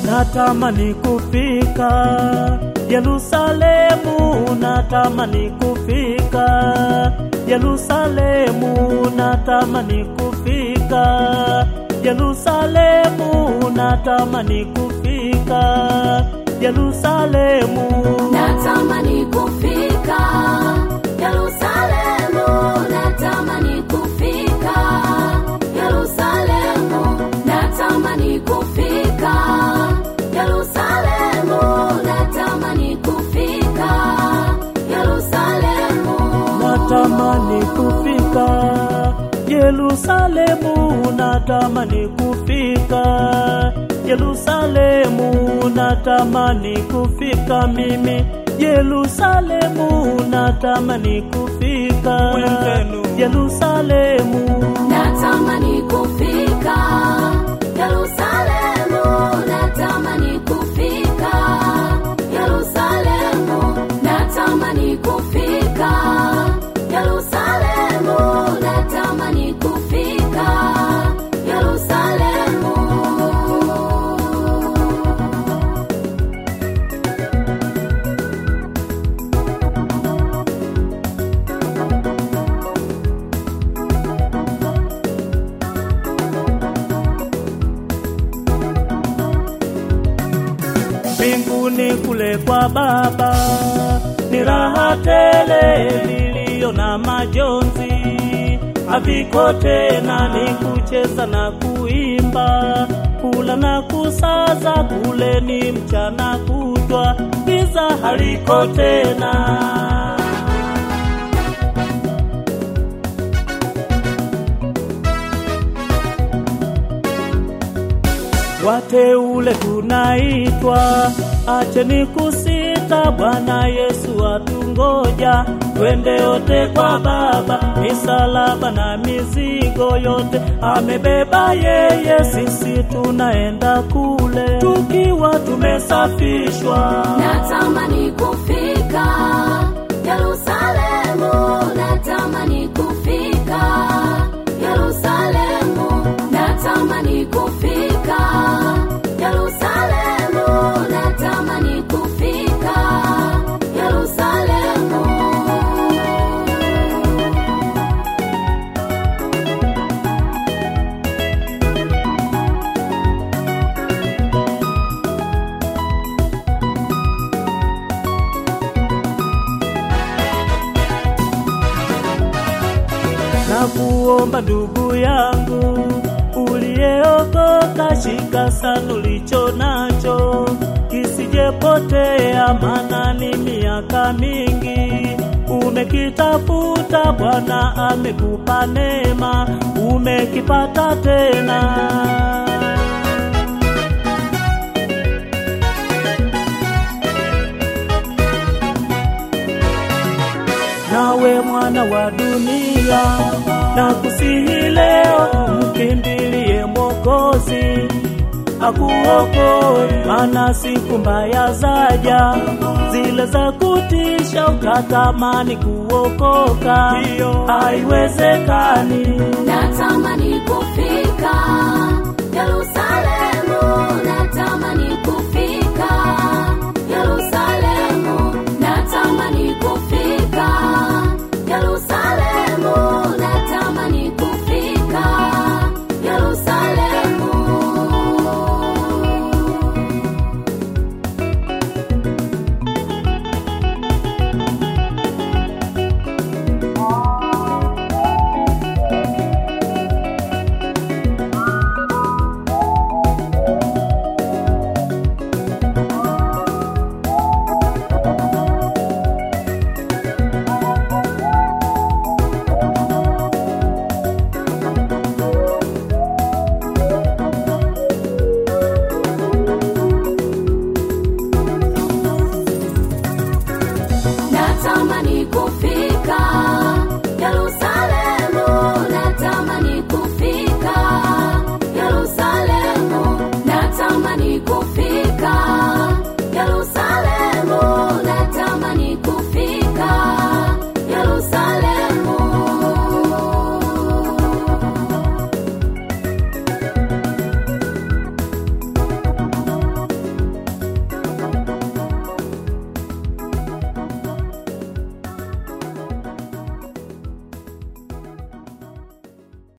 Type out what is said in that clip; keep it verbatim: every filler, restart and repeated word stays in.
natamani kufika Yerusalemu, natamani kufika Yerusalemu, natamani kufika Yerusalemu, natamani kufika Yerusalemu, natamani kufika Yerusalemu, natamani kufika Yerusalemu, natamani kufika Yerusalemu, natamani kufika Yerusalemu, natamani kufika Yerusalemu, natamani kufika Yerusalemu, natamani kufika mimi Yerusalemu, natamani kufika Yerusalemu, natamani kufika Yerusalemu, natamani kufika Yerusalemu, natamani kufika Yerusalemu, natamani kufika Yerusalemu. Mbinguni kule kwa Baba ni raha tele, vilio na majonzi haviko tena, ni kucheza na kuimba, kula na kusaza, kule ni mchana kutwa, giza haliko tena. Wateule tunaitwa, acheni kusita, Bwana Yesu atungoja, twende yote kwa Baba, misalaba na mizigo yote amebeba yeye, sisi tunaenda kule tukiwa tumesafishwa. Natamani kufika Yerusalemu, natamani kufika Yerusalemu, natamani kufika Yerusalemu, natamani kufika Yerusalemu. Na kuomba ndugu yangu uliyeokoka, shika sana ulicho nacho, kisijepotea, maana ni miaka mingi umekitafuta, Bwana amekupa neema, umekipata tena. Nawe mwana wa dunia, na kusihi leo, mkimbilie Mwokozi akuokoe, maana siku mbaya zaja, zile za kutisha, ukatamani kuokoka, haiwezekani. Natamani